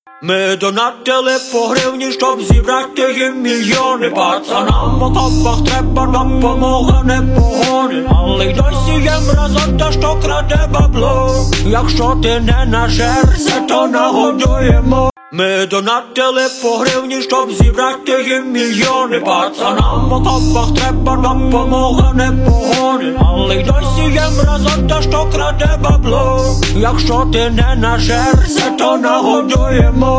Ми донатили по гривні, щоб зібрати їм мільйони. Пацанам в окопах треба допомога, не погони. Але й досі є мразота, що краде бабло. Якщо ти не нажерся, то нагодуємо. Ми донатили по гривні, щоб зібрати їм мільйони. Пацанам в окопах треба допомога, не погони. Але й досі є мразота, що краде бабло. Якщо ти не нажерся, то нагодуємо.